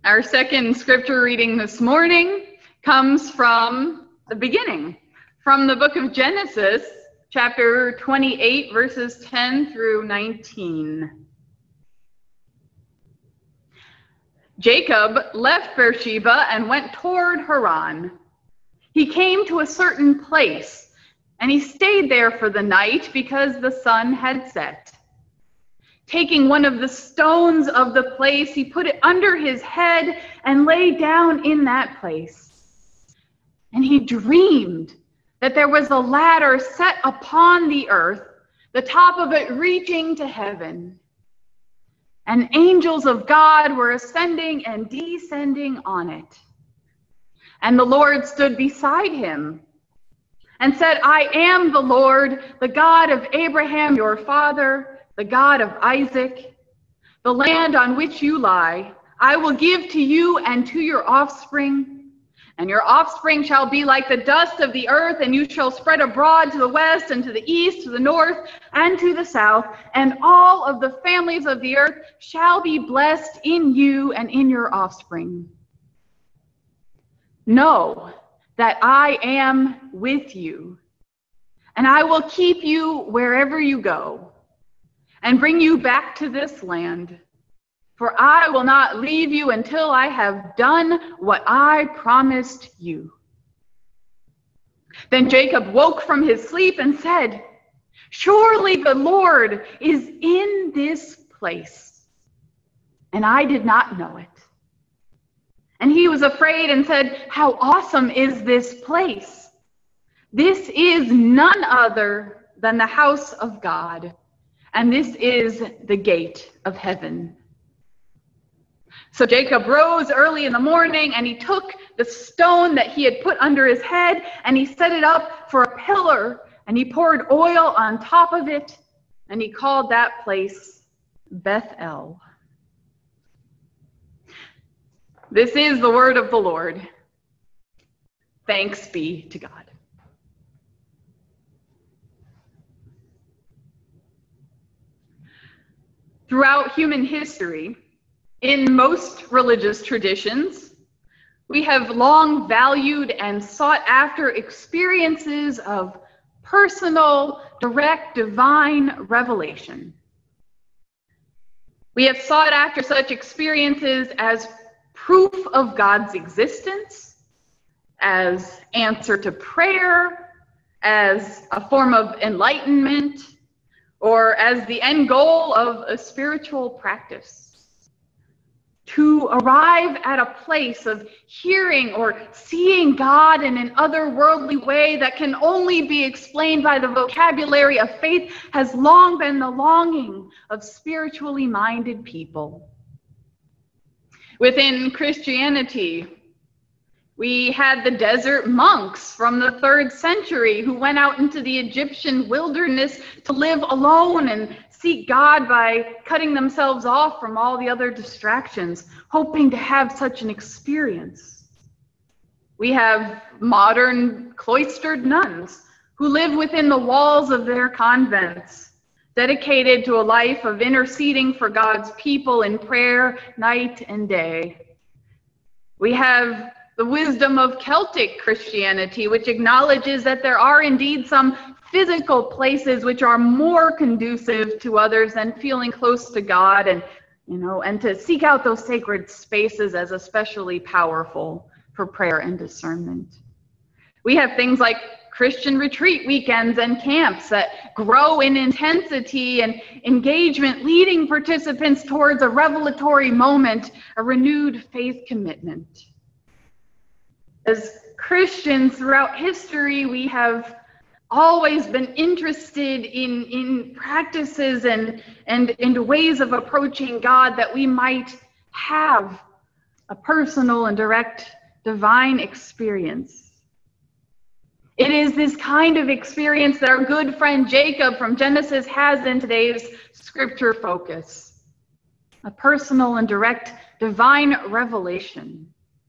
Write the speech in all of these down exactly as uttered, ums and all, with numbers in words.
Our second scripture reading this morning comes from the beginning, from the book of Genesis, chapter twenty-eight, verses ten through nineteen. Jacob left Beersheba and went toward Haran. He came to a certain place, and he stayed there for the night because the sun had set. Taking one of the stones of the place, he put it under his head and lay down in that place. And he dreamed that there was a ladder set upon the earth, the top of it reaching to heaven. And angels of God were ascending and descending on it. And the Lord stood beside him and said, I am the Lord, the God of Abraham your father, the God of Isaac. The land on which you lie, I will give to you and to your offspring. And your offspring shall be like the dust of the earth, and you shall spread abroad to the west and to the east, to the north and to the south. And all of the families of the earth shall be blessed in you and in your offspring. Know that I am with you, and I will keep you wherever you go, and bring you back to this land. For I will not leave you until I have done what I promised you. Then Jacob woke from his sleep and said, Surely the Lord is in this place, and I did not know it. And he was afraid and said, How awesome is this place! This is none other than the house of God, and this is the gate of heaven. So Jacob rose early in the morning, and he took the stone that he had put under his head, and he set it up for a pillar, and he poured oil on top of it, and he called that place Bethel. This is the word of the Lord. Thanks be to God. Throughout human history, in most religious traditions, we have long valued and sought after experiences of personal, direct, divine revelation. We have sought after such experiences as proof of God's existence, as answer to prayer, as a form of enlightenment, or as the end goal of a spiritual practice. To arrive at a place of hearing or seeing God in an otherworldly way that can only be explained by the vocabulary of faith has long been the longing of spiritually minded people. Within Christianity, we had the desert monks from the third century who went out into the Egyptian wilderness to live alone and seek God by cutting themselves off from all the other distractions, hoping to have such an experience. We have modern cloistered nuns who live within the walls of their convents, dedicated to a life of interceding for God's people in prayer night and day. We have the wisdom of Celtic Christianity, which acknowledges that there are indeed some physical places which are more conducive to others than feeling close to God, and you know, and to seek out those sacred spaces as especially powerful for prayer and discernment. We have things like Christian retreat weekends and camps that grow in intensity and engagement, leading participants towards a revelatory moment, a renewed faith commitment. As Christians throughout history, we have always been interested in, in practices and, and, and ways of approaching God that we might have a personal and direct divine experience. It is this kind of experience that our good friend Jacob from Genesis has in today's scripture focus. A personal and direct divine revelation.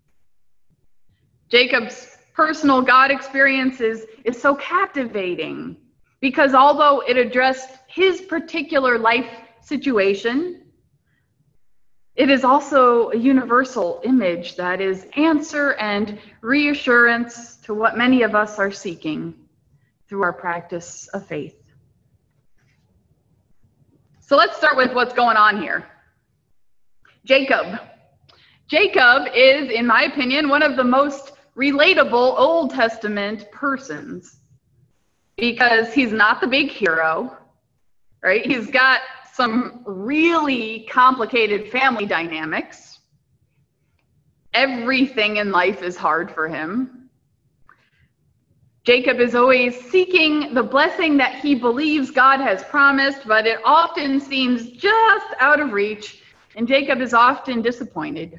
Jacob's personal God experience is, is so captivating because although it addressed his particular life situation, It is also a universal image that is answer and reassurance to what many of us are seeking through our practice of faith. So let's start with what's going on here. Jacob. Jacob is, in my opinion, one of the most relatable Old Testament persons because he's not the big hero, right? He's got some really complicated family dynamics. Everything in life is hard for him. Jacob is always seeking the blessing that he believes God has promised, but it often seems just out of reach, and Jacob is often disappointed.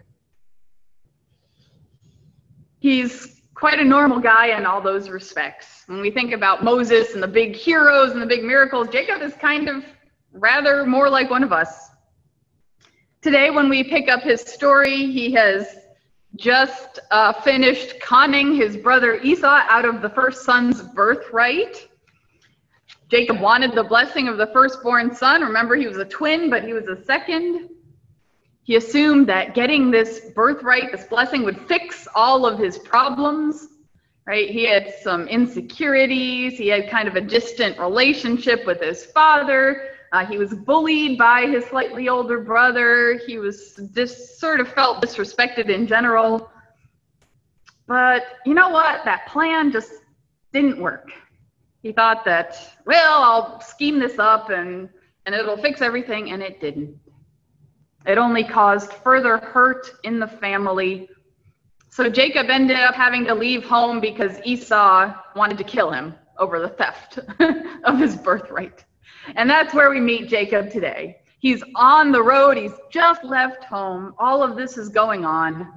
He's quite a normal guy in all those respects. When we think about Moses and the big heroes and the big miracles, Jacob is kind of rather more like one of us. Today, when we pick up his story, he has just uh, finished conning his brother Esau out of the first son's birthright. Jacob wanted the blessing of the firstborn son. Remember, he was a twin, but he was a second. He assumed that getting this birthright, this blessing, would fix all of his problems, right? He had some insecurities. He had kind of a distant relationship with his father. Uh, he was bullied by his slightly older brother. He was just sort of felt disrespected in general. But you know what? That plan just didn't work. He thought that, well, I'll scheme this up and, and it'll fix everything, and it didn't. It only caused further hurt in the family. So Jacob ended up having to leave home because Esau wanted to kill him over the theft of his birthright. And that's where we meet Jacob today. He's on the road. He's just left home. All of this is going on.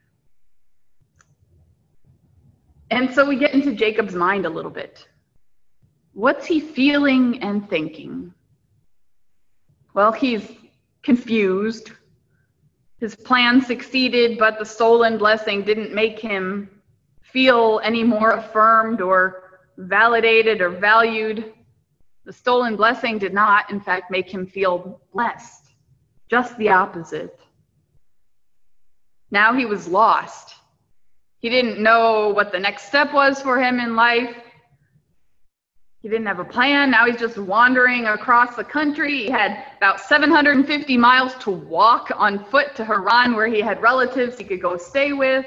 And so we get into Jacob's mind a little bit. What's he feeling and thinking? Well, he's confused. His plan succeeded, but the stolen blessing didn't make him feel any more affirmed or validated or valued. The stolen blessing did not, in fact, make him feel blessed. Just the opposite. Now he was lost. He didn't know what the next step was for him in life. He didn't have a plan. Now he's just wandering across the country. He had about seven hundred fifty miles to walk on foot to Haran, where he had relatives he could go stay with.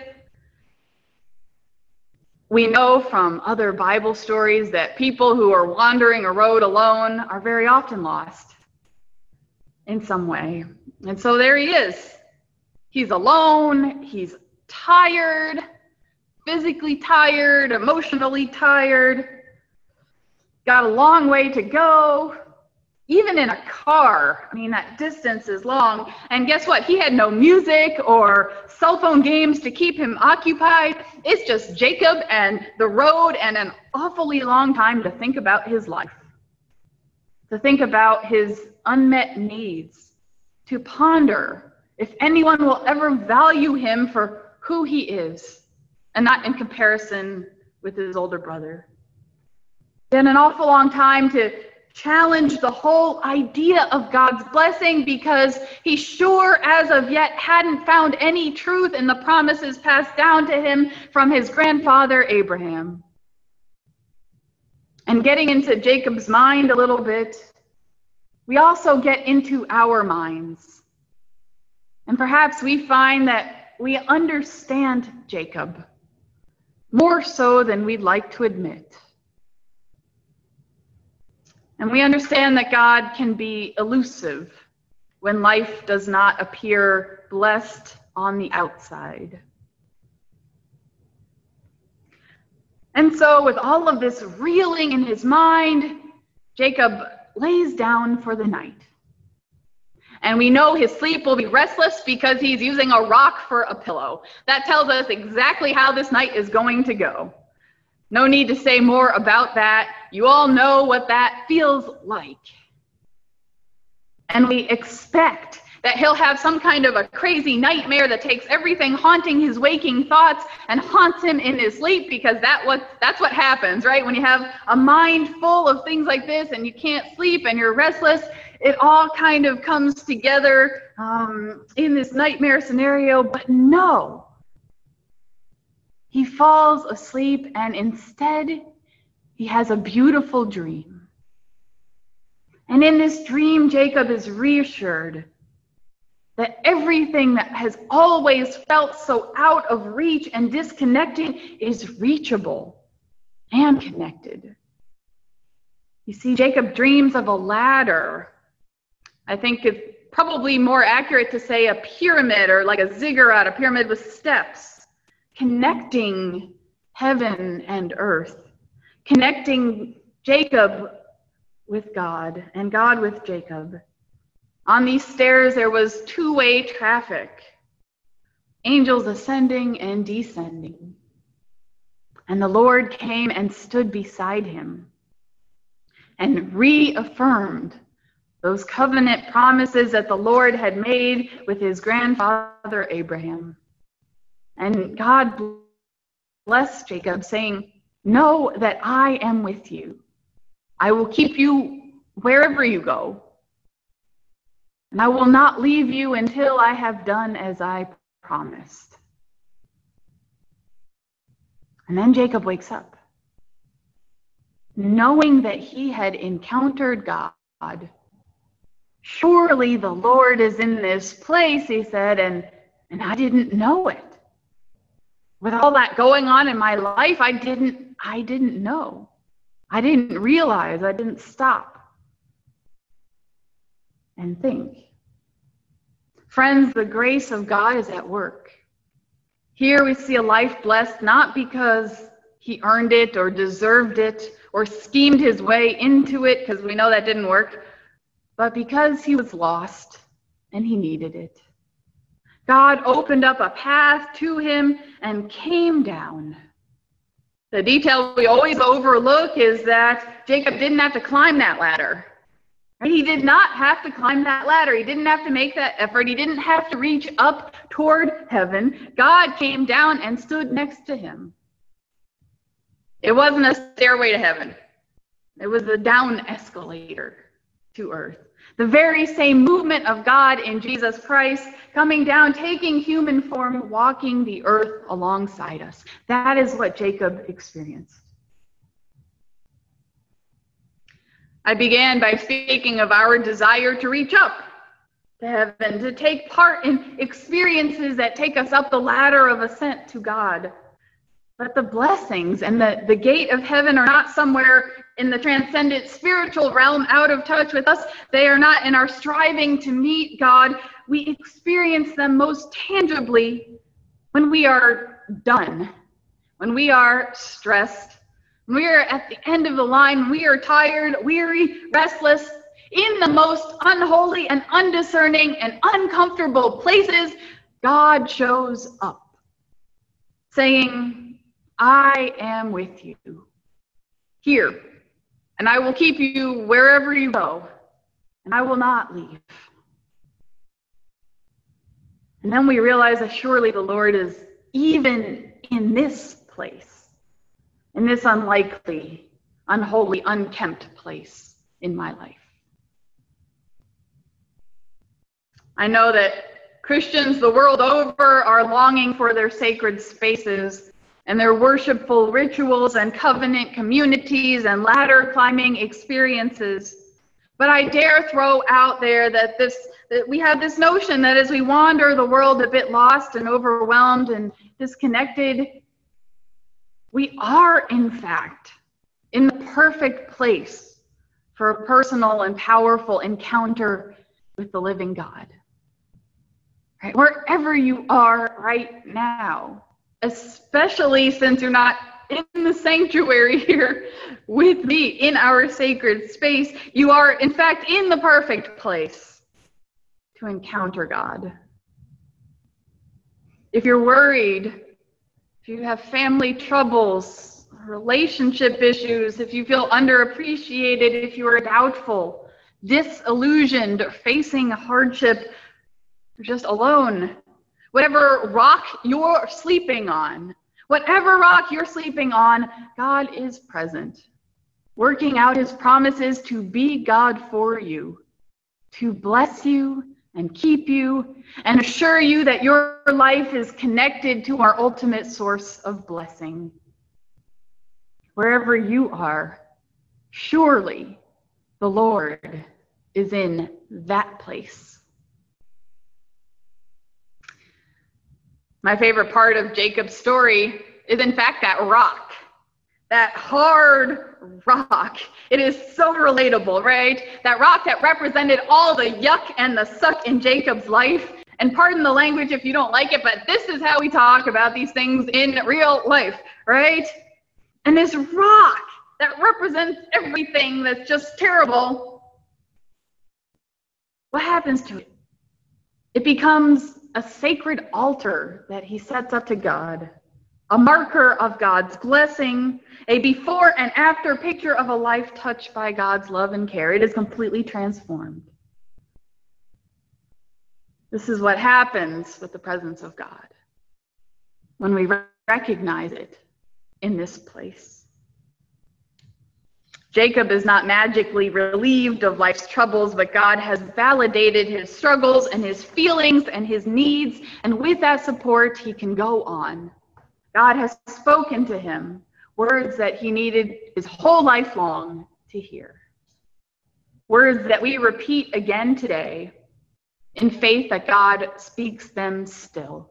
We know from other Bible stories that people who are wandering a road alone are very often lost in some way. And so there he is. He's alone. He's tired, physically tired, emotionally tired. Got a long way to go. Even in a car, I mean, that distance is long. And guess what? He had no music or cell phone games to keep him occupied. It's just Jacob and the road and an awfully long time to think about his life, to think about his unmet needs, to ponder if anyone will ever value him for who he is and not in comparison with his older brother. Then an awful long time to challenge the whole idea of God's blessing because he sure as of yet hadn't found any truth in the promises passed down to him from his grandfather Abraham. And getting into Jacob's mind a little bit, we also get into our minds. And perhaps we find that we understand Jacob more so than we'd like to admit. And we understand that God can be elusive when life does not appear blessed on the outside. And so with all of this reeling in his mind, Jacob lays down for the night. And we know his sleep will be restless because he's using a rock for a pillow. That tells us exactly how this night is going to go. No need to say more about that. You all know what that feels like. And we expect that he'll have some kind of a crazy nightmare that takes everything haunting his waking thoughts and haunts him in his sleep, because that what, that's what happens, right? When you have a mind full of things like this and you can't sleep and you're restless, it all kind of comes together um, in this nightmare scenario, but no. He falls asleep, and instead, he has a beautiful dream. And in this dream, Jacob is reassured that everything that has always felt so out of reach and disconnecting is reachable and connected. You see, Jacob dreams of a ladder. I think it's probably more accurate to say a pyramid, or like a ziggurat, a pyramid with steps, connecting heaven and earth, connecting Jacob with God and God with Jacob. On these stairs, there was two-way traffic, angels ascending and descending. And the Lord came and stood beside him and reaffirmed those covenant promises that the Lord had made with his grandfather Abraham. And God blessed Jacob, saying, "Know that I am with you. I will keep you wherever you go. And I will not leave you until I have done as I promised." And then Jacob wakes up, knowing that he had encountered God. "Surely the Lord is in this place," he said, and, and I didn't know it. With all that going on in my life, I didn't, I didn't know. I didn't realize, I didn't stop and think. Friends, the grace of God is at work. Here we see a life blessed not because he earned it or deserved it or schemed his way into it, because we know that didn't work, but because he was lost and he needed it. God opened up a path to him and came down. The detail we always overlook is that Jacob didn't have to climb that ladder. He did not have to climb that ladder. He didn't have to make that effort. He didn't have to reach up toward heaven. God came down and stood next to him. It wasn't a stairway to heaven. It was a down escalator to earth. The very same movement of God in Jesus Christ, coming down, taking human form, walking the earth alongside us. That is what Jacob experienced. I began by speaking of our desire to reach up to heaven, to take part in experiences that take us up the ladder of ascent to God. But the blessings and the, the gate of heaven are not somewhere in the transcendent spiritual realm out of touch with us. They are not in our striving to meet God. We experience them most tangibly when we are done, when we are stressed, when we are at the end of the line, when we are tired, weary, restless, in the most unholy and undiscerning and uncomfortable places. God shows up, saying, "I am with you here, and I will keep you wherever you go, and I will not leave." And then we realize that surely the Lord is even in this place, in this unlikely, unholy, unkempt place in my life. I know that Christians the world over are longing for their sacred spaces and their worshipful rituals and covenant communities and ladder climbing experiences. But I dare throw out there that this that we have this notion that as we wander the world a bit lost and overwhelmed and disconnected, we are, in fact, in the perfect place for a personal and powerful encounter with the living God. Right? Wherever you are right now, especially since you're not in the sanctuary here with me in our sacred space, you are, in fact, in the perfect place to encounter God. If you're worried, if you have family troubles, relationship issues, if you feel underappreciated, if you are doubtful, disillusioned, or facing hardship, or just alone, whatever rock you're sleeping on, whatever rock you're sleeping on, God is present, working out his promises to be God for you to bless you and keep you and assure you that your life is connected to our ultimate source of blessing. Wherever you are, surely the Lord is in that place. My favorite part of Jacob's story is, in fact, that rock, that hard rock. It is so relatable, right? That rock that represented all the yuck and the suck in Jacob's life. And pardon the language if you don't like it, but this is how we talk about these things in real life, right? And this rock that represents everything that's just terrible, what happens to it? It becomes a sacred altar that he sets up to God, a marker of God's blessing, a before and after picture of a life touched by God's love and care. It is completely transformed. This is what happens with the presence of God when we recognize it in this place. Jacob is not magically relieved of life's troubles, but God has validated his struggles and his feelings and his needs, and with that support, he can go on. God has spoken to him words that he needed his whole life long to hear. Words that we repeat again today in faith that God speaks them still.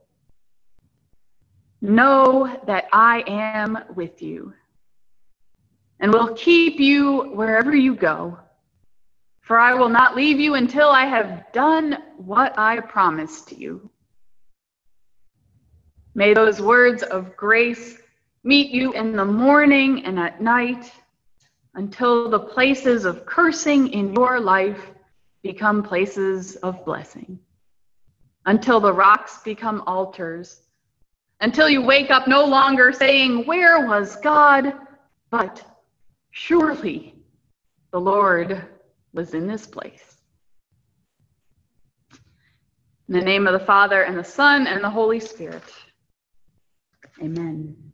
Know that I am with you and will keep you wherever you go, for I will not leave you until I have done what I promised you. May those words of grace meet you in the morning and at night until the places of cursing in your life become places of blessing, until the rocks become altars, until you wake up no longer saying, "Where was God?" but surely the Lord was in this place. In the name of the Father, and the Son, and the Holy Spirit. Amen.